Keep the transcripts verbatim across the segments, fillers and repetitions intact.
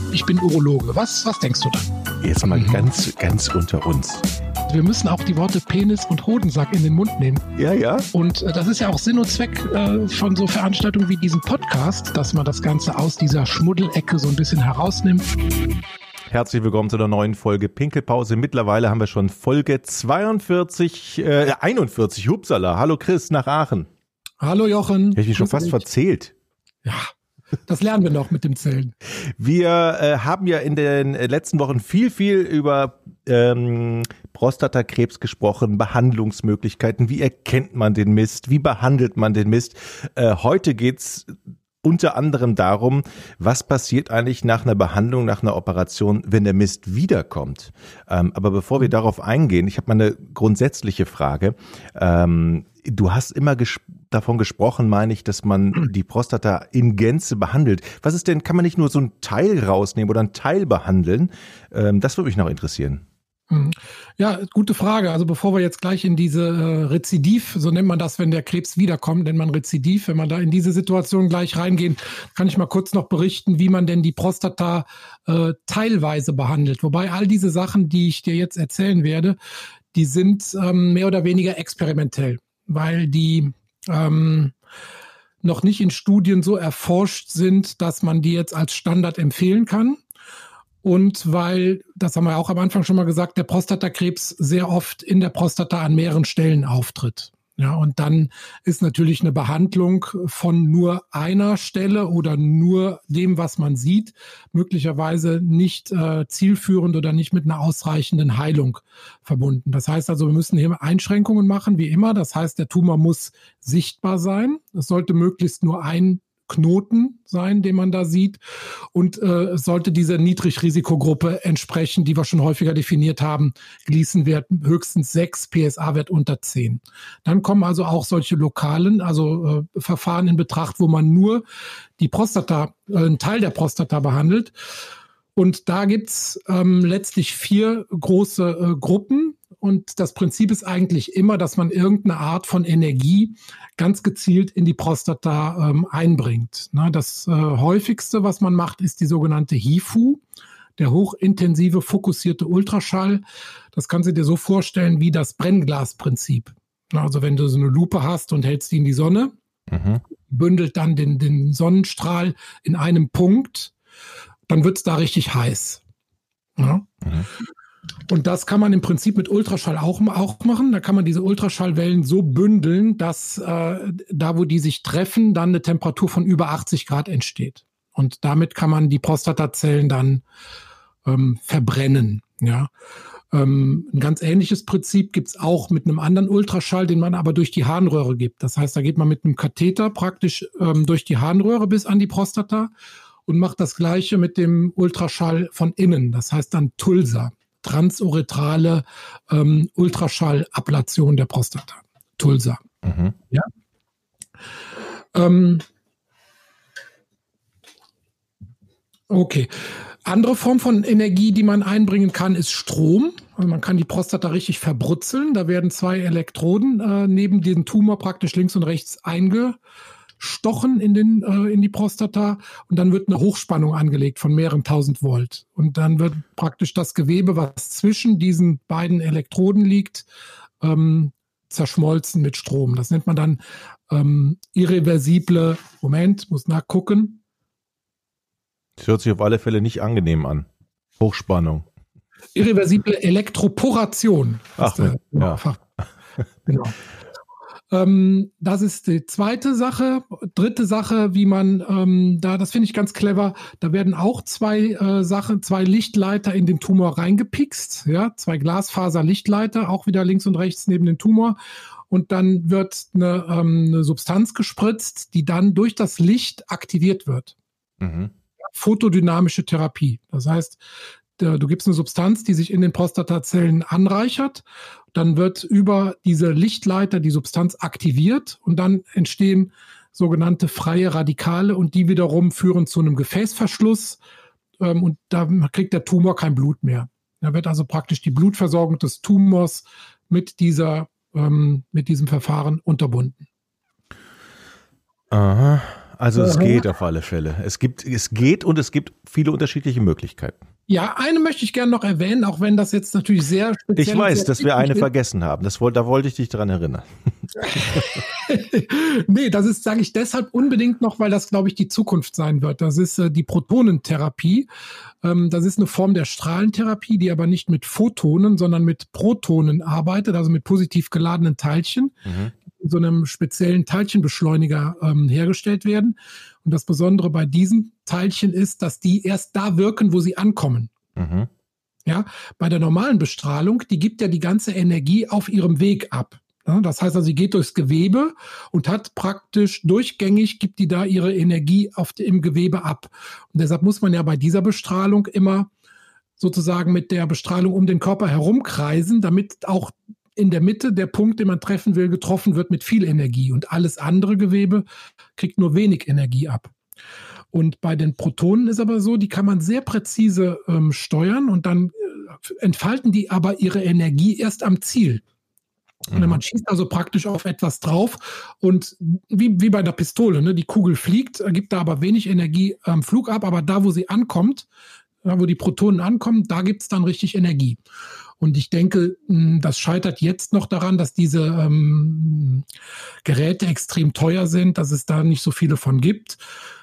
ich bin Urologe. Was, was denkst du dann? Jetzt mal mhm. ganz, ganz unter uns. Wir müssen auch die Worte Penis und Hodensack in den Mund nehmen. Ja, ja. Und äh, das ist ja auch Sinn und Zweck äh, von so Veranstaltungen wie diesem Podcast, dass man das Ganze aus dieser Schmuddelecke so ein bisschen herausnimmt. Herzlich willkommen zu einer neuen Folge Pinkelpause. Mittlerweile haben wir schon Folge zweiundvierzig, äh, einundvierzig, hupsala. Hallo Chris nach Aachen. Hallo Jochen. Hätte ich mich schon fast verzählt. Ja. Das lernen wir noch mit dem Zählen. Wir äh, haben ja in den letzten Wochen viel, viel über ähm, Prostatakrebs gesprochen, Behandlungsmöglichkeiten. Wie erkennt man den Mist? Wie behandelt man den Mist? Äh, heute geht's unter anderem darum, was passiert eigentlich nach einer Behandlung, nach einer Operation, wenn der Mist wiederkommt. Ähm, aber bevor wir darauf eingehen, ich habe mal eine grundsätzliche Frage. Ähm, du hast immer ges- davon gesprochen, meine ich, dass man die Prostata in Gänze behandelt. Was ist denn, kann man nicht nur so ein Teil rausnehmen oder ein Teil behandeln? Ähm, das würde mich noch interessieren. Ja, gute Frage. Also bevor wir jetzt gleich in diese äh, Rezidiv, so nennt man das, wenn der Krebs wiederkommt, nennt man Rezidiv, wenn man da in diese Situation gleich reingehen, kann ich mal kurz noch berichten, wie man denn die Prostata äh, teilweise behandelt. Wobei all diese Sachen, die ich dir jetzt erzählen werde, die sind ähm, mehr oder weniger experimentell, weil die ähm, noch nicht in Studien so erforscht sind, dass man die jetzt als Standard empfehlen kann. Und weil, das haben wir auch am Anfang schon mal gesagt, der Prostatakrebs sehr oft in der Prostata an mehreren Stellen auftritt. Ja, und dann ist natürlich eine Behandlung von nur einer Stelle oder nur dem, was man sieht, möglicherweise nicht äh, zielführend oder nicht mit einer ausreichenden Heilung verbunden. Das heißt also, wir müssen hier Einschränkungen machen, wie immer. Das heißt, der Tumor muss sichtbar sein. Es sollte möglichst nur ein Knoten sein, den man da sieht, und äh, sollte dieser Niedrigrisikogruppe entsprechen, die wir schon häufiger definiert haben, Gleason-Wert höchstens sechs, P S A-Wert unter zehn. Dann kommen also auch solche lokalen, also äh, Verfahren in Betracht, wo man nur die Prostata, äh, einen Teil der Prostata behandelt. Und da gibt's ähm, letztlich vier große äh, Gruppen. Und das Prinzip ist eigentlich immer, dass man irgendeine Art von Energie ganz gezielt in die Prostata ähm, einbringt. Na, das äh, häufigste, was man macht, ist die sogenannte H I F U, der hochintensive fokussierte Ultraschall. Das kannst du dir so vorstellen wie das Brennglasprinzip. Na, also wenn du so eine Lupe hast und hältst die in die Sonne, mhm. bündelt dann den, den Sonnenstrahl in einem Punkt, dann wird's da richtig heiß. Ja? Mhm. Und das kann man im Prinzip mit Ultraschall auch, auch machen. Da kann man diese Ultraschallwellen so bündeln, dass äh, da, wo die sich treffen, dann eine Temperatur von über achtzig Grad entsteht. Und damit kann man die Prostatazellen dann ähm, verbrennen. Ja. Ähm, ein ganz ähnliches Prinzip gibt's auch mit einem anderen Ultraschall, den man aber durch die Harnröhre gibt. Das heißt, da geht man mit einem Katheter praktisch ähm, durch die Harnröhre bis an die Prostata und macht das Gleiche mit dem Ultraschall von innen. Das heißt dann Tulsa. Transuretrale ähm, Ultraschallablation der Prostata. Tulsa. Mhm. Ja. Ähm, okay. Andere Form von Energie, die man einbringen kann, ist Strom. Also man kann die Prostata richtig verbrutzeln. Da werden zwei Elektroden äh, neben diesem Tumor praktisch links und rechts eingestochen in den äh, in die Prostata, und dann wird eine Hochspannung angelegt von mehreren tausend Volt, und dann wird praktisch das Gewebe, was zwischen diesen beiden Elektroden liegt, ähm, zerschmolzen mit Strom. Das nennt man dann ähm, irreversible, Moment, muss nachgucken. Das hört sich auf alle Fälle nicht angenehm an. Hochspannung. Irreversible Elektroporation. Ach, der, ja. Genau. Ähm, das ist die zweite Sache. Dritte Sache, wie man ähm, da, das finde ich ganz clever, da werden auch zwei äh, Sachen, zwei Lichtleiter in den Tumor reingepikst, ja, zwei Glasfaser-Lichtleiter, auch wieder links und rechts neben dem Tumor. Und dann wird eine, ähm, eine Substanz gespritzt, die dann durch das Licht aktiviert wird. Mhm. Photodynamische Therapie. Das heißt, du gibst eine Substanz, die sich in den Prostatazellen anreichert, dann wird über diese Lichtleiter die Substanz aktiviert und dann entstehen sogenannte freie Radikale, und die wiederum führen zu einem Gefäßverschluss, ähm, und da kriegt der Tumor kein Blut mehr. Da wird also praktisch die Blutversorgung des Tumors mit dieser, ähm, mit diesem Verfahren unterbunden. Aha. also es Aha. geht auf alle Fälle. Es gibt, es geht und es gibt viele unterschiedliche Möglichkeiten. Ja, eine möchte ich gerne noch erwähnen, auch wenn das jetzt natürlich sehr speziell ist. Ich weiß, dass wir eine ist. vergessen haben. Das wollte, da wollte ich dich dran erinnern. Nee, das ist, sage ich deshalb unbedingt noch, weil das, glaube ich, die Zukunft sein wird. Das ist äh, die Protonentherapie. Ähm, das ist eine Form der Strahlentherapie, die aber nicht mit Photonen, sondern mit Protonen arbeitet, also mit positiv geladenen Teilchen, Mhm. die in so einem speziellen Teilchenbeschleuniger ähm, hergestellt werden. Und das Besondere bei diesen Teilchen ist, dass die erst da wirken, wo sie ankommen. Mhm. Ja, bei der normalen Bestrahlung, die gibt ja die ganze Energie auf ihrem Weg ab. Ja, das heißt also, sie geht durchs Gewebe und hat praktisch durchgängig, gibt die da ihre Energie auf, im Gewebe ab. Und deshalb muss man ja bei dieser Bestrahlung immer sozusagen mit der Bestrahlung um den Körper herumkreisen, damit auch in der Mitte der Punkt, den man treffen will, getroffen wird mit viel Energie. Und alles andere Gewebe kriegt nur wenig Energie ab. Und bei den Protonen ist aber so, die kann man sehr präzise ähm, steuern und dann äh, entfalten die aber ihre Energie erst am Ziel. Und man schießt also praktisch auf etwas drauf und wie, wie bei der Pistole, ne? Die Kugel fliegt, gibt da aber wenig Energie am Flug ab, aber da, wo sie ankommt, da, wo die Protonen ankommen, da gibt es dann richtig Energie. Und ich denke, das scheitert jetzt noch daran, dass diese ähm, Geräte extrem teuer sind, dass es da nicht so viele von gibt.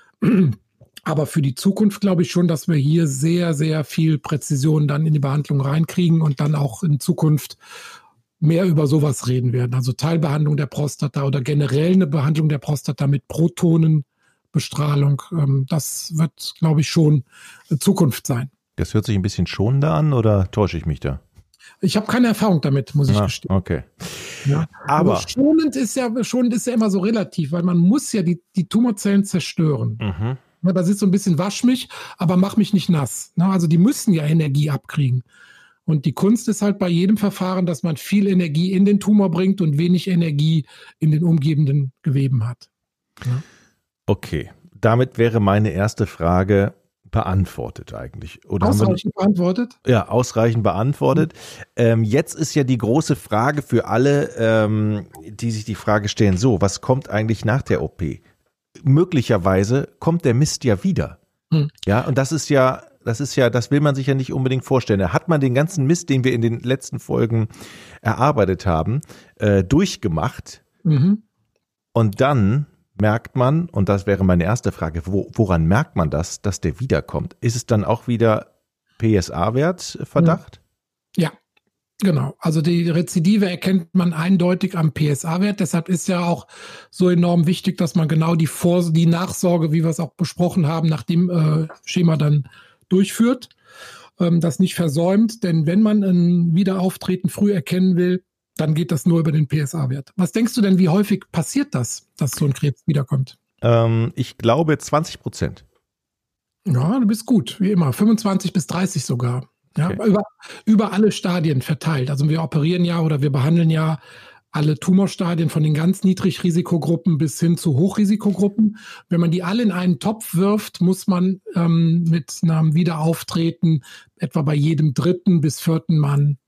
Aber für die Zukunft glaube ich schon, dass wir hier sehr, sehr viel Präzision dann in die Behandlung reinkriegen und dann auch in Zukunft mehr über sowas reden werden. Also Teilbehandlung der Prostata oder generell eine Behandlung der Prostata mit Protonenbestrahlung. Ähm, das wird, glaube ich, schon Zukunft sein. Das hört sich ein bisschen schonender an oder täusche ich mich da? Ich habe keine Erfahrung damit, muss ich Ah, gestehen. okay. Ja. Aber, Aber schonend ist ja, schonend ist ja immer so relativ, weil man muss ja die, die Tumorzellen zerstören. mhm. Ja, das ist so ein bisschen wasch mich, aber mach mich nicht nass. Ne? Also die müssen ja Energie abkriegen. Und die Kunst ist halt bei jedem Verfahren, dass man viel Energie in den Tumor bringt und wenig Energie in den umgebenden Geweben hat. Ja. Okay, damit wäre meine erste Frage beantwortet eigentlich. Oder haben wir- Ausreichend beantwortet? Ja, ausreichend beantwortet. Ähm, jetzt ist ja die große Frage für alle, ähm, die sich die Frage stellen, so, was kommt eigentlich nach der O P? Möglicherweise kommt der Mist ja wieder. Hm. Ja, und das ist ja, das ist ja, das will man sich ja nicht unbedingt vorstellen. Da hat man den ganzen Mist, den wir in den letzten Folgen erarbeitet haben, äh, durchgemacht. Mhm. Und dann merkt man, und das wäre meine erste Frage, wo, woran merkt man das, dass der wiederkommt? Ist es dann auch wieder P S A-Wert Verdacht? Ja, genau. Also die Rezidive erkennt man eindeutig am P S A-Wert. Deshalb ist ja auch so enorm wichtig, dass man genau die Vor- die Nachsorge, wie wir es auch besprochen haben, nach dem äh, Schema dann durchführt, ähm, das nicht versäumt. Denn wenn man ein Wiederauftreten früh erkennen will, dann geht das nur über den P S A-Wert. Was denkst du denn, wie häufig passiert das, dass so ein Krebs wiederkommt? Ähm, ich glaube zwanzig Prozent. Ja, du bist gut, wie immer. fünfundzwanzig bis dreißig sogar. Ja, Okay. über, über alle Stadien verteilt. Also wir operieren ja oder wir behandeln ja alle Tumorstadien von den ganz Niedrigrisikogruppen bis hin zu Hochrisikogruppen. Wenn man die alle in einen Topf wirft, muss man ähm, mit einem Wiederauftreten etwa bei jedem dritten bis vierten Mann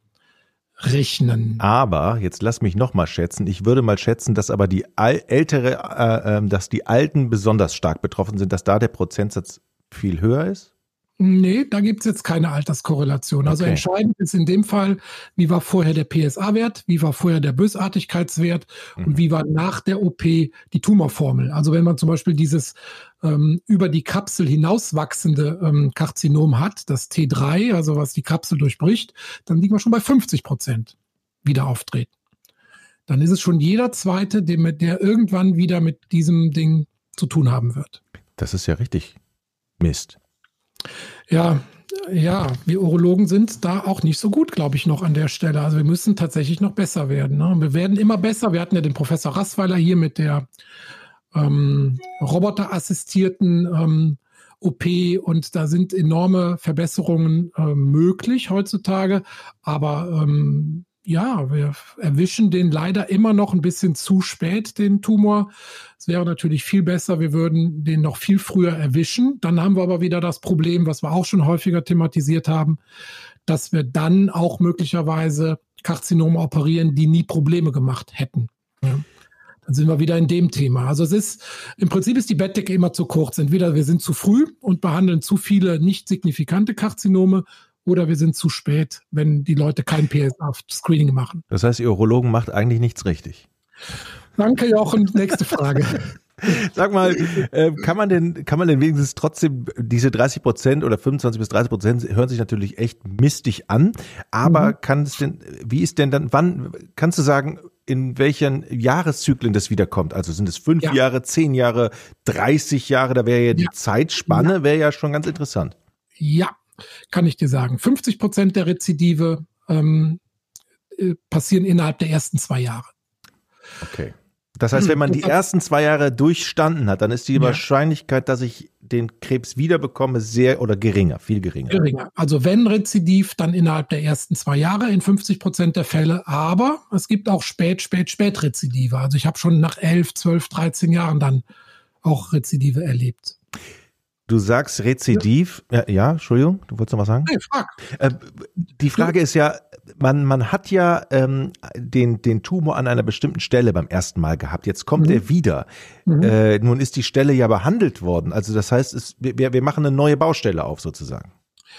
rechnen. Aber, jetzt lass mich noch mal schätzen, ich würde mal schätzen, dass aber die al- ältere, äh, ähm, dass die Alten besonders stark betroffen sind, dass da der Prozentsatz viel höher ist? Nee, da gibt's jetzt keine Alterskorrelation. Also Okay. entscheidend ist in dem Fall, wie war vorher der P S A-Wert, wie war vorher der Bösartigkeitswert Mhm. und wie war nach der O P die Tumorformel. Also wenn man zum Beispiel dieses ähm, über die Kapsel hinauswachsende ähm, Karzinom hat, das T drei, also was die Kapsel durchbricht, dann liegt man schon bei fünfzig Prozent Wiederauftreten. Dann ist es schon jeder Zweite, der, mit, der irgendwann wieder mit diesem Ding zu tun haben wird. Das ist ja richtig Mist. Ja, ja, wir Urologen sind da auch nicht so gut, glaube ich, noch an der Stelle. Also wir müssen tatsächlich noch besser werden. Ne? Wir werden immer besser. Wir hatten ja den Professor Rassweiler hier mit der ähm, roboterassistierten ähm, O P und da sind enorme Verbesserungen äh, möglich heutzutage. Aber ähm, ja, wir erwischen den leider immer noch ein bisschen zu spät, den Tumor. Es wäre natürlich viel besser, wir würden den noch viel früher erwischen. Dann haben wir aber wieder das Problem, was wir auch schon häufiger thematisiert haben, dass wir dann auch möglicherweise Karzinome operieren, die nie Probleme gemacht hätten. Ja. Dann sind wir wieder in dem Thema. Also es ist, im Prinzip ist die Bettdecke immer zu kurz. Entweder wir sind zu früh und behandeln zu viele nicht signifikante Karzinome oder wir sind zu spät, wenn die Leute kein P S A-Screening machen. Das heißt, ihr Urologen macht eigentlich nichts richtig. Danke, Jochen. Nächste Frage. Sag mal, äh, kann man denn, kann man denn wenigstens trotzdem diese dreißig Prozent oder fünfundzwanzig bis dreißig Prozent hören sich natürlich echt mistig an, aber mhm. kann es denn, wie ist denn dann, wann, kannst du sagen, in welchen Jahreszyklen das wiederkommt? Also sind es fünf ja. Jahre, zehn Jahre, dreißig Jahre, da wäre ja die ja. Zeitspanne, ja. wäre ja schon ganz interessant. Ja, kann ich dir sagen. fünfzig Prozent der Rezidive ähm, passieren innerhalb der ersten zwei Jahre. Okay. Das heißt, wenn man die ersten zwei Jahre durchstanden hat, dann ist die ja. Wahrscheinlichkeit, dass ich den Krebs wiederbekomme, sehr oder geringer, viel geringer. Geringer. Also wenn Rezidiv, dann innerhalb der ersten zwei Jahre in fünfzig Prozent der Fälle. Aber es gibt auch spät, spät, spät Rezidive. Also ich habe schon nach elf, zwölf, dreizehn Jahren dann auch Rezidive erlebt. Du sagst Rezidiv, ja, ja, Entschuldigung, du wolltest noch was sagen? Nee, frag. Äh, die Frage ist ja, man, man hat ja ähm, den, den Tumor an einer bestimmten Stelle beim ersten Mal gehabt, jetzt kommt mhm. er wieder. Mhm. Äh, nun ist die Stelle ja behandelt worden, also das heißt, es, wir, wir machen eine neue Baustelle auf sozusagen.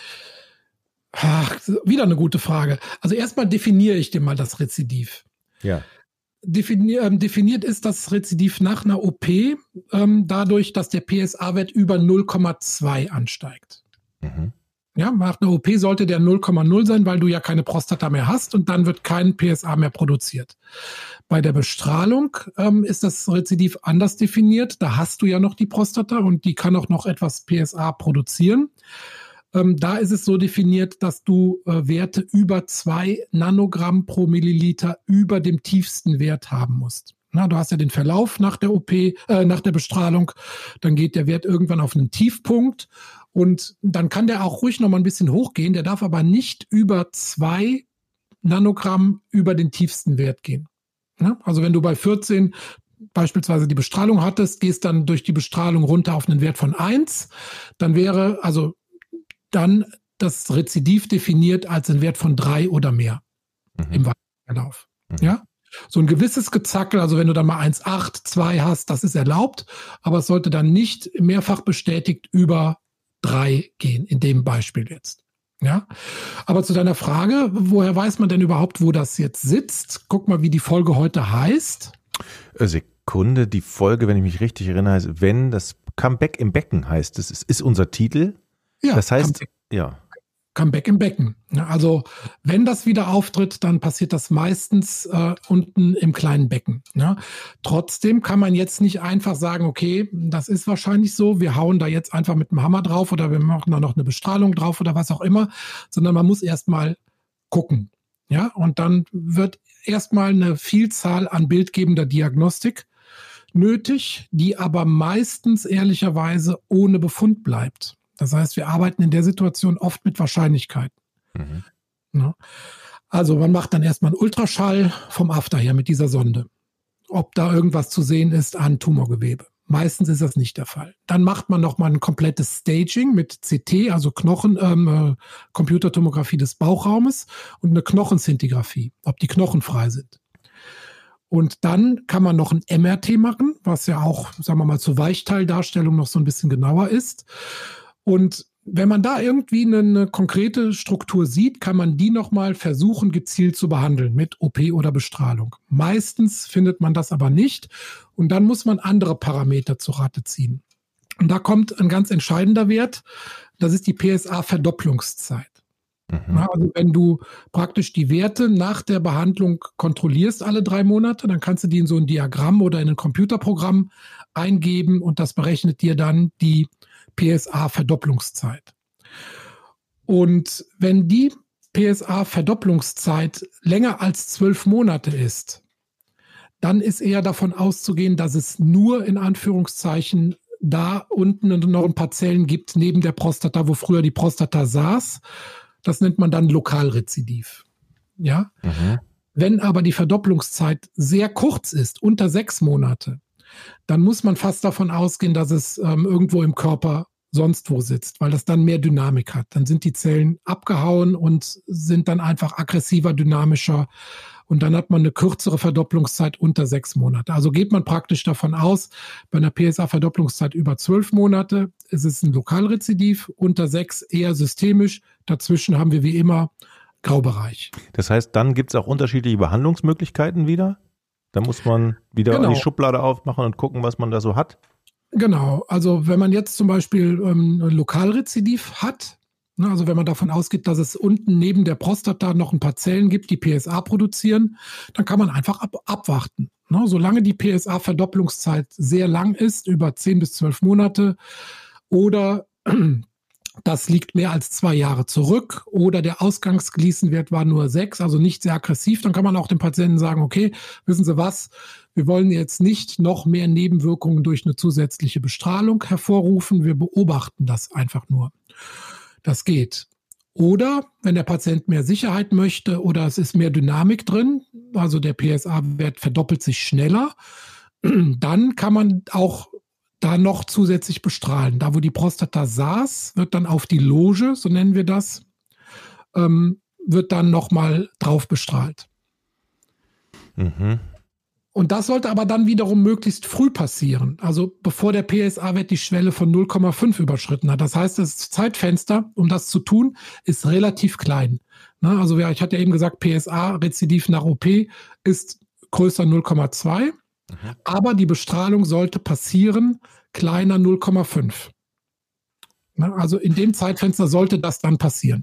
Ach, wieder eine gute Frage. Also erstmal definiere ich dir mal das Rezidiv. Ja. Definier, ähm, definiert ist das Rezidiv nach einer O P ähm, dadurch, dass der P S A-Wert über null Komma zwei ansteigt. Mhm. Ja, nach einer O P sollte der null Komma null sein, weil du ja keine Prostata mehr hast und dann wird kein P S A mehr produziert. Bei der Bestrahlung ähm, ist das Rezidiv anders definiert. Da hast du ja noch die Prostata und die kann auch noch etwas P S A produzieren. Ähm, da ist es so definiert, dass du äh, Werte über zwei Nanogramm pro Milliliter über dem tiefsten Wert haben musst. Na, du hast ja den Verlauf nach der O P, äh, nach der Bestrahlung, dann geht der Wert irgendwann auf einen Tiefpunkt und dann kann der auch ruhig noch mal ein bisschen hochgehen, der darf aber nicht über zwei Nanogramm über den tiefsten Wert gehen. Na, also wenn du bei vierzehn beispielsweise die Bestrahlung hattest, gehst dann durch die Bestrahlung runter auf einen Wert von eins, dann wäre also dann das Rezidiv definiert als ein Wert von drei oder mehr mhm. im Verlauf. Mhm. Ja? So ein gewisses Gezackel, also wenn du dann mal eins Komma acht, zwei hast, das ist erlaubt, aber es sollte dann nicht mehrfach bestätigt über drei gehen, in dem Beispiel jetzt. Ja? Aber zu deiner Frage, woher weiß man denn überhaupt, wo das jetzt sitzt? Guck mal, wie die Folge heute heißt. Sekunde, die Folge, wenn ich mich richtig erinnere, heißt, wenn das Comeback im Becken heißt, das ist, ist unser Titel. Ja, das heißt, Comeback, ja. Comeback im Becken. Also wenn das wieder auftritt, dann passiert das meistens äh, unten im kleinen Becken. Ja. Trotzdem kann man jetzt nicht einfach sagen, okay, das ist wahrscheinlich so, wir hauen da jetzt einfach mit dem Hammer drauf oder wir machen da noch eine Bestrahlung drauf oder was auch immer, sondern man muss erstmal gucken. Ja, und dann wird erstmal eine Vielzahl an bildgebender Diagnostik nötig, die aber meistens ehrlicherweise ohne Befund bleibt. Das heißt, wir arbeiten in der Situation oft mit Wahrscheinlichkeiten. Mhm. Ja. Also man macht dann erstmal einen Ultraschall vom After her mit dieser Sonde, ob da irgendwas zu sehen ist an Tumorgewebe. Meistens ist das nicht der Fall. Dann macht man nochmal ein komplettes Staging mit C T, also Knochen, ähm, Computertomographie des Bauchraumes und eine Knochenszintigraphie, ob die Knochen frei sind. Und dann kann man noch ein M R T machen, was ja auch, sagen wir mal, zur Weichteildarstellung noch so ein bisschen genauer ist. Und wenn man da irgendwie eine, eine konkrete Struktur sieht, kann man die nochmal versuchen, gezielt zu behandeln mit O P oder Bestrahlung. Meistens findet man das aber nicht. Und dann muss man andere Parameter zu Rate ziehen. Und da kommt ein ganz entscheidender Wert. Das ist die P S A-Verdopplungszeit. Mhm. Also wenn du praktisch die Werte nach der Behandlung kontrollierst alle drei Monate, dann kannst du die in so ein Diagramm oder in ein Computerprogramm eingeben und das berechnet dir dann die P S A-Verdopplungszeit. Und wenn die P S A-Verdopplungszeit länger als zwölf Monate ist, dann ist eher davon auszugehen, dass es nur in Anführungszeichen da unten noch ein paar Zellen gibt neben der Prostata, wo früher die Prostata saß. Das nennt man dann Lokalrezidiv. Ja? Mhm. Wenn aber die Verdopplungszeit sehr kurz ist, unter sechs Monate, dann muss man fast davon ausgehen, dass es ähm, irgendwo im Körper sonst wo sitzt, weil das dann mehr Dynamik hat. Dann sind die Zellen abgehauen und sind dann einfach aggressiver, dynamischer und dann hat man eine kürzere Verdopplungszeit unter sechs Monate. Also geht man praktisch davon aus, bei einer P S A-Verdopplungszeit über zwölf Monate ist es ein Lokalrezidiv, unter sechs eher systemisch, dazwischen haben wir wie immer Graubereich. Das heißt, dann gibt es auch unterschiedliche Behandlungsmöglichkeiten wieder? Da muss man wieder Genau. die Schublade aufmachen und gucken, was man da so hat? Genau, also wenn man jetzt zum Beispiel ähm, ein Lokalrezidiv hat, ne, also wenn man davon ausgeht, dass es unten neben der Prostata noch ein paar Zellen gibt, die P S A produzieren, dann kann man einfach ab, abwarten. Ne, solange die P S A-Verdopplungszeit sehr lang ist, über zehn bis zwölf Monate, oder das liegt mehr als zwei Jahre zurück, oder der Ausgangsgleason-Wert war nur sechs, also nicht sehr aggressiv, dann kann man auch dem Patienten sagen, okay, wissen Sie was, wir wollen jetzt nicht noch mehr Nebenwirkungen durch eine zusätzliche Bestrahlung hervorrufen, wir beobachten das einfach nur. Das geht. Oder wenn der Patient mehr Sicherheit möchte oder es ist mehr Dynamik drin, also der P S A-Wert verdoppelt sich schneller, dann kann man auch da noch zusätzlich bestrahlen. Da, wo die Prostata saß, wird dann auf die Loge, so nennen wir das, ähm, wird dann nochmal drauf bestrahlt. Mhm. Und das sollte aber dann wiederum möglichst früh passieren, also bevor der P S A-Wert die Schwelle von null Komma fünf überschritten hat. Das heißt, das Zeitfenster, um das zu tun, ist relativ klein. Ne? Also ich hatte ja eben gesagt, P S A-Rezidiv nach O P ist größer null Komma zwei, mhm. aber die Bestrahlung sollte passieren kleiner null Komma fünf. Ne? Also in dem Zeitfenster sollte das dann passieren.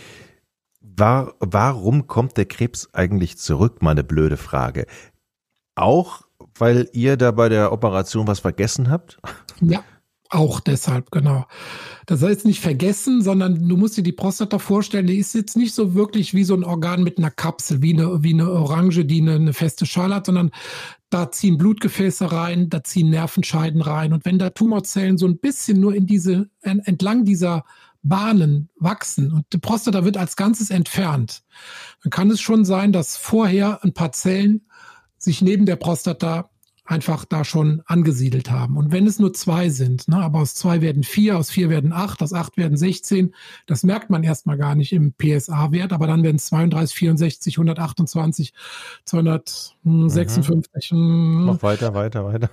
War, warum kommt der Krebs eigentlich zurück? Mal eine blöde Frage. Auch, weil ihr da bei der Operation was vergessen habt? Ja, auch deshalb, genau. Das heißt nicht vergessen, sondern du musst dir die Prostata vorstellen, die ist jetzt nicht so wirklich wie so ein Organ mit einer Kapsel, wie eine, wie eine Orange, die eine, eine feste Schale hat, sondern da ziehen Blutgefäße rein, da ziehen Nervenscheiden rein. Und wenn da Tumorzellen so ein bisschen nur in diese, entlang dieser Bahnen wachsen und die Prostata wird als Ganzes entfernt, dann kann es schon sein, dass vorher ein paar Zellen sich neben der Prostata einfach da schon angesiedelt haben. Und wenn es nur zwei sind, ne, aber aus zwei werden vier, aus vier werden acht, aus acht werden sechzehn, das merkt man erstmal gar nicht im P S A-Wert, aber dann werden es zweiunddreißig, vierundsechzig, hundertachtundzwanzig, zweihundertsechsundfünfzig. Mhm. Mach weiter, weiter, weiter.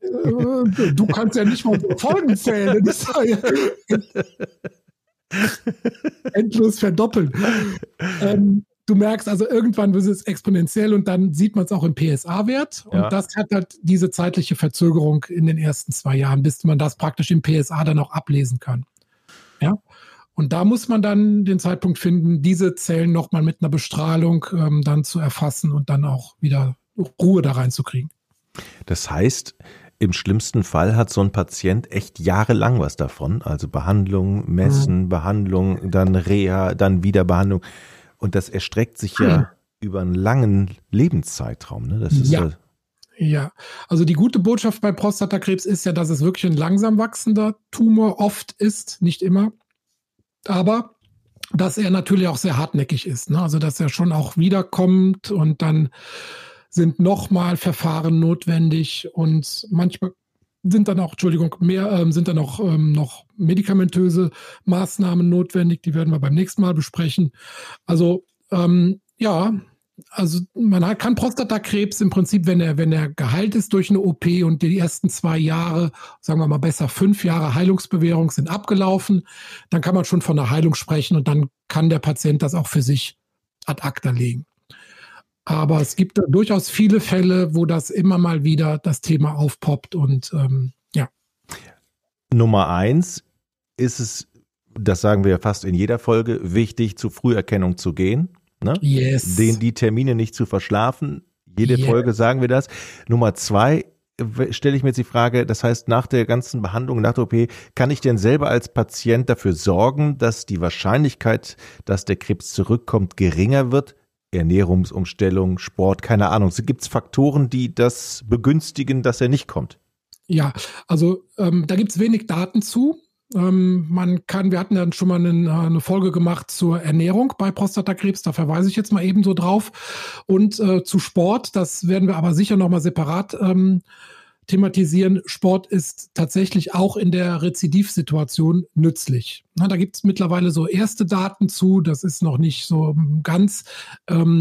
Du kannst ja nicht mal Folgen zählen. Das ist ja endlos verdoppeln. ähm, Du merkst also, irgendwann wird es exponentiell und dann sieht man es auch im P S A-Wert. Und ja. das hat halt diese zeitliche Verzögerung in den ersten zwei Jahren, bis man das praktisch im P S A dann auch ablesen kann. Ja. Und da muss man dann den Zeitpunkt finden, diese Zellen nochmal mit einer Bestrahlung ähm, dann zu erfassen und dann auch wieder Ruhe da reinzukriegen. Das heißt, im schlimmsten Fall hat so ein Patient echt jahrelang was davon. Also Behandlung, Messen, mhm. Behandlung, dann Reha, dann wieder Behandlung. Und das erstreckt sich ja hm. über einen langen Lebenszeitraum. Ne? Das ist ja. ja, ja. Also die gute Botschaft bei Prostatakrebs ist ja, dass es wirklich ein langsam wachsender Tumor oft ist, nicht immer. Aber dass er natürlich auch sehr hartnäckig ist. Ne? Also dass er schon auch wiederkommt und dann sind nochmal Verfahren notwendig und manchmal sind dann auch, Entschuldigung, mehr ähm, sind dann auch ähm, noch medikamentöse Maßnahmen notwendig. Die werden wir beim nächsten Mal besprechen. Also ähm, ja, also man hat, kann Prostatakrebs im Prinzip, wenn er wenn er geheilt ist durch eine O P und die ersten zwei Jahre, sagen wir mal besser fünf Jahre Heilungsbewährung sind abgelaufen, dann kann man schon von einer Heilung sprechen und dann kann der Patient das auch für sich ad acta legen. Aber es gibt durchaus viele Fälle, wo das immer mal wieder das Thema aufpoppt und ähm, ja. Nummer eins ist es, das sagen wir ja fast in jeder Folge, wichtig, zur Früherkennung zu gehen. Ne? Yes. Den, die Termine nicht zu verschlafen. Jede yes. Folge sagen wir das. Nummer zwei stelle ich mir jetzt die Frage, das heißt, nach der ganzen Behandlung, nach der O P, kann ich denn selber als Patient dafür sorgen, dass die Wahrscheinlichkeit, dass der Krebs zurückkommt, geringer wird? Ernährungsumstellung, Sport, keine Ahnung. Gibt es Faktoren, die das begünstigen, dass er nicht kommt? Ja, also ähm, da gibt es wenig Daten zu. Ähm, man kann, wir hatten dann schon mal eine, eine Folge gemacht zur Ernährung bei Prostatakrebs, da verweise ich jetzt mal ebenso drauf. Und äh, zu Sport, das werden wir aber sicher nochmal separat ähm, thematisieren. Sport ist tatsächlich auch in der Rezidivsituation nützlich. Na, da gibt es mittlerweile so erste Daten zu, das ist noch nicht so ganz ähm,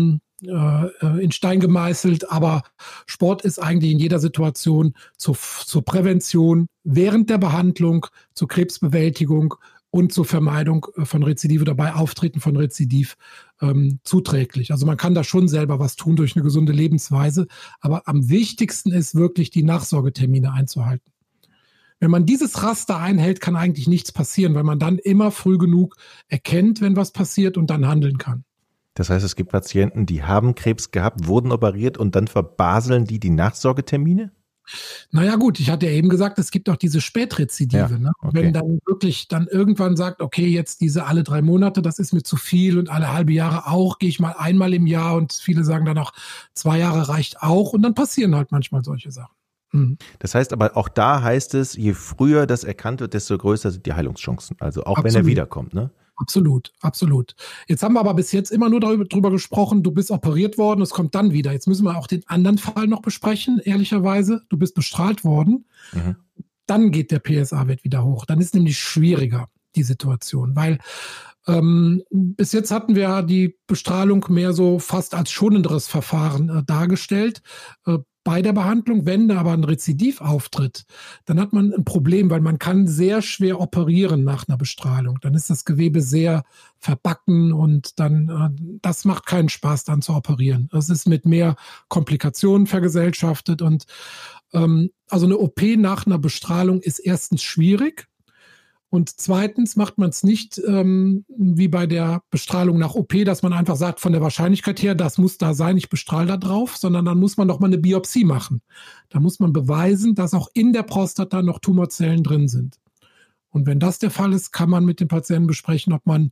äh, in Stein gemeißelt, aber Sport ist eigentlich in jeder Situation zur, zur Prävention, während der Behandlung, zur Krebsbewältigung und zur Vermeidung von Rezidiv oder bei Auftreten von Rezidiv ähm, zuträglich. Also man kann da schon selber was tun durch eine gesunde Lebensweise, aber am wichtigsten ist wirklich, die Nachsorgetermine einzuhalten. Wenn man dieses Raster einhält, kann eigentlich nichts passieren, weil man dann immer früh genug erkennt, wenn was passiert und dann handeln kann. Das heißt, es gibt Patienten, die haben Krebs gehabt, wurden operiert und dann verbaseln die die Nachsorgetermine? Naja gut, ich hatte ja eben gesagt, es gibt auch diese Spätrezidive. Ja, ne? Okay. Wenn dann wirklich dann irgendwann sagt, okay, jetzt diese alle drei Monate, das ist mir zu viel und alle halbe Jahre auch, gehe ich mal einmal im Jahr und viele sagen dann auch, zwei Jahre reicht auch und dann passieren halt manchmal solche Sachen. Mhm. Das heißt aber auch da heißt es, je früher das erkannt wird, desto größer sind die Heilungschancen. Also auch Absolut. Wenn er wiederkommt, ne? Absolut, absolut. Jetzt haben wir aber bis jetzt immer nur darüber, darüber gesprochen, du bist operiert worden, es kommt dann wieder. Jetzt müssen wir auch den anderen Fall noch besprechen, ehrlicherweise. Du bist bestrahlt worden, mhm. Dann geht der P S A-Wert wieder hoch. Dann ist nämlich schwieriger, die Situation, weil ähm, bis jetzt hatten wir die Bestrahlung mehr so fast als schonenderes Verfahren äh, dargestellt. Äh, Bei der Behandlung, wenn da aber ein Rezidiv auftritt, dann hat man ein Problem, weil man kann sehr schwer operieren nach einer Bestrahlung. Dann ist das Gewebe sehr verbacken und dann, äh, das macht keinen Spaß, dann zu operieren. Es ist mit mehr Komplikationen vergesellschaftet und ähm, also eine O P nach einer Bestrahlung ist erstens schwierig. Und zweitens macht man es nicht ähm, wie bei der Bestrahlung nach O P, dass man einfach sagt, von der Wahrscheinlichkeit her, das muss da sein, ich bestrahle da drauf, sondern dann muss man noch mal eine Biopsie machen. Da muss man beweisen, dass auch in der Prostata noch Tumorzellen drin sind. Und wenn das der Fall ist, kann man mit dem Patienten besprechen, ob man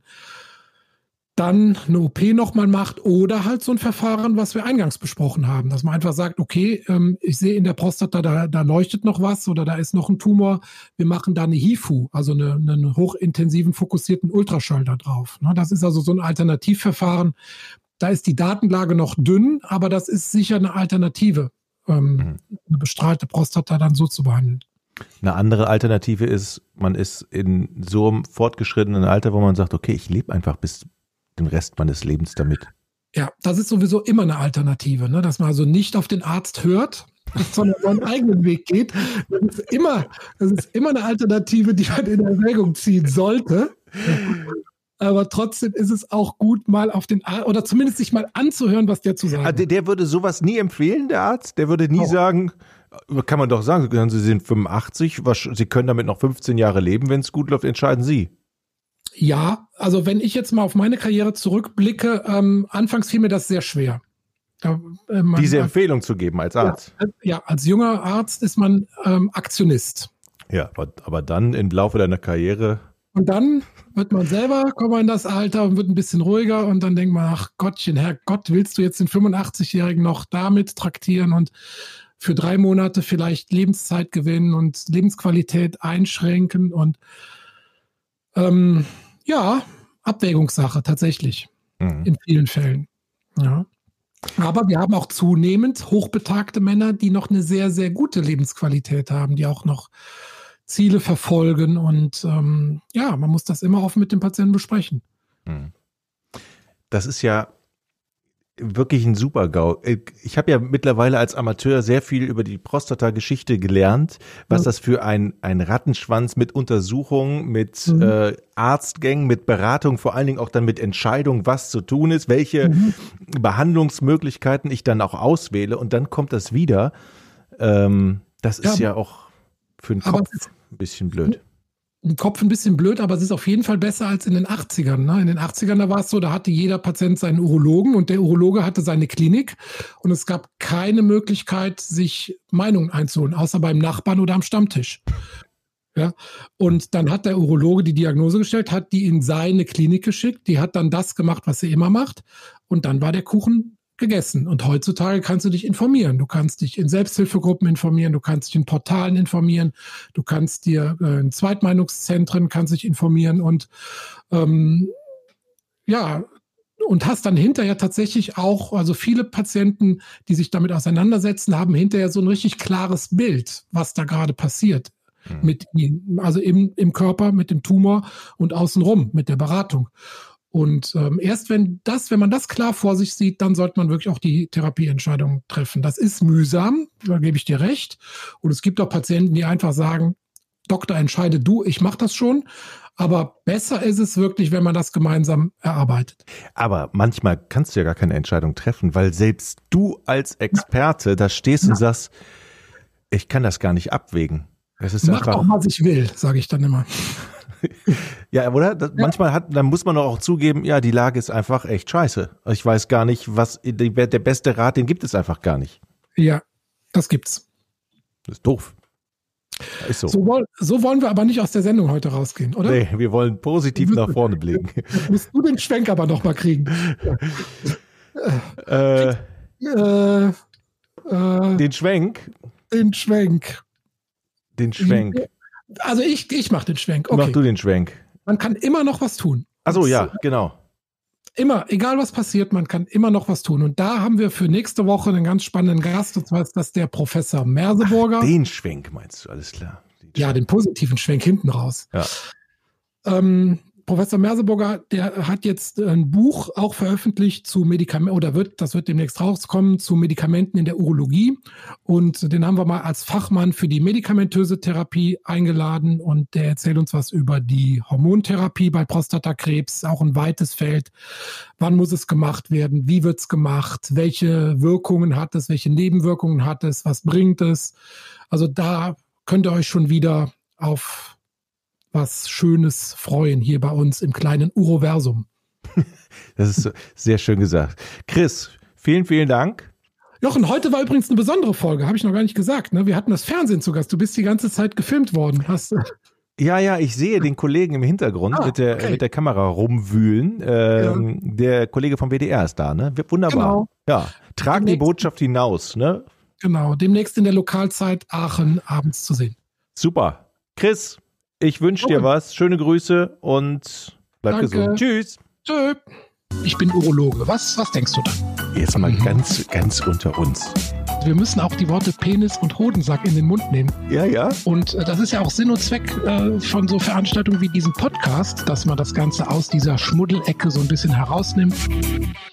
dann eine O P nochmal macht oder halt so ein Verfahren, was wir eingangs besprochen haben, dass man einfach sagt, okay, ähm, ich sehe in der Prostata, da, da leuchtet noch was oder da ist noch ein Tumor, wir machen da eine H I F U, also eine, einen hochintensiven, fokussierten Ultraschall da drauf. Ne? Das ist also so ein Alternativverfahren. Da ist die Datenlage noch dünn, aber das ist sicher eine Alternative, ähm, mhm. eine bestrahlte Prostata dann so zu behandeln. Eine andere Alternative ist, man ist in so einem fortgeschrittenen Alter, wo man sagt, okay, ich lebe einfach bis den Rest meines Lebens damit. Ja, das ist sowieso immer eine Alternative, ne? Dass man also nicht auf den Arzt hört, sondern seinen eigenen Weg geht. Das ist immer, das ist immer eine Alternative, die man in Erwägung ziehen sollte. Aber trotzdem ist es auch gut, mal auf den Arzt, oder zumindest sich mal anzuhören, was der zu sagen hat. Der, der würde sowas nie empfehlen, der Arzt? Der würde nie oh. sagen, kann man doch sagen, Sie sind fünfundachtzig, Sie können damit noch fünfzehn Jahre leben, wenn es gut läuft, entscheiden Sie. Ja, also wenn ich jetzt mal auf meine Karriere zurückblicke, ähm, anfangs fiel mir das sehr schwer. Da, äh, man, Diese Empfehlung als, zu geben als Arzt? Ja, ja, als junger Arzt ist man ähm, Aktionist. Ja, aber, aber dann im Laufe deiner Karriere... Und dann wird man selber, kommt man in das Alter und wird ein bisschen ruhiger und dann denkt man, ach Gottchen, Herrgott, willst du jetzt den fünfundachtzigjährigen noch damit traktieren und für drei Monate vielleicht Lebenszeit gewinnen und Lebensqualität einschränken und ähm, ja, Abwägungssache tatsächlich mhm. in vielen Fällen. Ja. Aber wir haben auch zunehmend hochbetagte Männer, die noch eine sehr, sehr gute Lebensqualität haben, die auch noch Ziele verfolgen und ähm, ja, man muss das immer offen mit dem Patienten besprechen. Mhm. Das ist ja wirklich ein Super-GAU. Ich habe ja mittlerweile als Amateur sehr viel über die Prostata-Geschichte gelernt, was ja. das für ein, ein Rattenschwanz mit Untersuchungen, mit mhm. äh, Arztgängen, mit Beratung, vor allen Dingen auch dann mit Entscheidung, was zu tun ist, welche mhm. Behandlungsmöglichkeiten ich dann auch auswähle und dann kommt das wieder. Ähm, das ist ja, ja auch für den Kopf ein bisschen blöd. Im Kopf ein bisschen blöd, aber es ist auf jeden Fall besser als in den achtzigern. Ne? In den achtzigern, da war es so, da hatte jeder Patient seinen Urologen und der Urologe hatte seine Klinik und es gab keine Möglichkeit, sich Meinungen einzuholen, außer beim Nachbarn oder am Stammtisch. Ja? Und dann hat der Urologe die Diagnose gestellt, hat die in seine Klinik geschickt, die hat dann das gemacht, was sie immer macht und dann war der Kuchen gegessen. Und heutzutage kannst du dich informieren. Du kannst dich in Selbsthilfegruppen informieren, du kannst dich in Portalen informieren, du kannst dir äh, in Zweitmeinungszentren kannst dich informieren und ähm, ja, und hast dann hinterher tatsächlich auch, also viele Patienten, die sich damit auseinandersetzen, haben hinterher so ein richtig klares Bild, was da gerade passiert. Mhm. Mit ihnen, also im, im Körper, mit dem Tumor und außenrum mit der Beratung. Und ähm, erst wenn das, wenn man das klar vor sich sieht, dann sollte man wirklich auch die Therapieentscheidung treffen. Das ist mühsam, da gebe ich dir recht. Und es gibt auch Patienten, die einfach sagen, Doktor, entscheide du, ich mache das schon. Aber besser ist es wirklich, wenn man das gemeinsam erarbeitet. Aber manchmal kannst du ja gar keine Entscheidung treffen, weil selbst du als Experte ja. da stehst ja. und sagst, ich kann das gar nicht abwägen. Es ist Mach einfach auch, was ich will, sage ich dann immer. Ja, oder? Das, ja. Manchmal hat, dann muss man doch auch zugeben, ja, die Lage ist einfach echt scheiße. Ich weiß gar nicht, was der beste Rat, den gibt es einfach gar nicht. Ja, das gibt's. Das ist doof. Ist so. So, woll, so wollen wir aber nicht aus der Sendung heute rausgehen, oder? Nee, wir wollen positiv nach vorne blicken. Musst du den Schwenk aber noch mal kriegen. äh, äh, äh, den Schwenk? Den Schwenk. Den Schwenk. Also ich, ich mache den Schwenk. Okay. Mach du den Schwenk. Man kann immer noch was tun. Ach so, ja, genau. Immer, egal was passiert, man kann immer noch was tun. Und da haben wir für nächste Woche einen ganz spannenden Gast, und zwar ist das der Professor Merseburger. Ach, den Schwenk meinst du, alles klar. Den ja, den positiven Schwenk hinten raus. Ja. Ähm, Professor Merseburger, der hat jetzt ein Buch auch veröffentlicht zu Medikamenten, oder wird, das wird demnächst rauskommen, zu Medikamenten in der Urologie. Und den haben wir mal als Fachmann für die medikamentöse Therapie eingeladen. Und der erzählt uns was über die Hormontherapie bei Prostatakrebs, auch ein weites Feld. Wann muss es gemacht werden? Wie wird es gemacht? Welche Wirkungen hat es? Welche Nebenwirkungen hat es? Was bringt es? Also da könnt ihr euch schon wieder auf was Schönes freuen hier bei uns im kleinen Uroversum. Das ist sehr schön gesagt. Chris, vielen, vielen Dank. Jochen, heute war übrigens eine besondere Folge, habe ich noch gar nicht gesagt. Ne? Wir hatten das Fernsehen zu Gast. Du bist die ganze Zeit gefilmt worden. Hast Ja, ja, ich sehe den Kollegen im Hintergrund ah, mit, der, okay. mit der Kamera rumwühlen. Ähm, ja. Der Kollege vom W D R ist da, ne? Wunderbar. Genau. Ja, trag demnächst die Botschaft hinaus, ne? Genau, demnächst in der Lokalzeit Aachen abends zu sehen. Super. Chris, ich wünsche dir was. Schöne Grüße und bleib Danke. gesund. Tschüss. Tschö. Ich bin Urologe. Was, was denkst du da? Jetzt mal mhm. ganz, ganz unter uns. Wir müssen auch die Worte Penis und Hodensack in den Mund nehmen. Ja, ja. Und äh, das ist ja auch Sinn und Zweck äh, von so Veranstaltungen wie diesem Podcast, dass man das Ganze aus dieser Schmuddelecke so ein bisschen herausnimmt.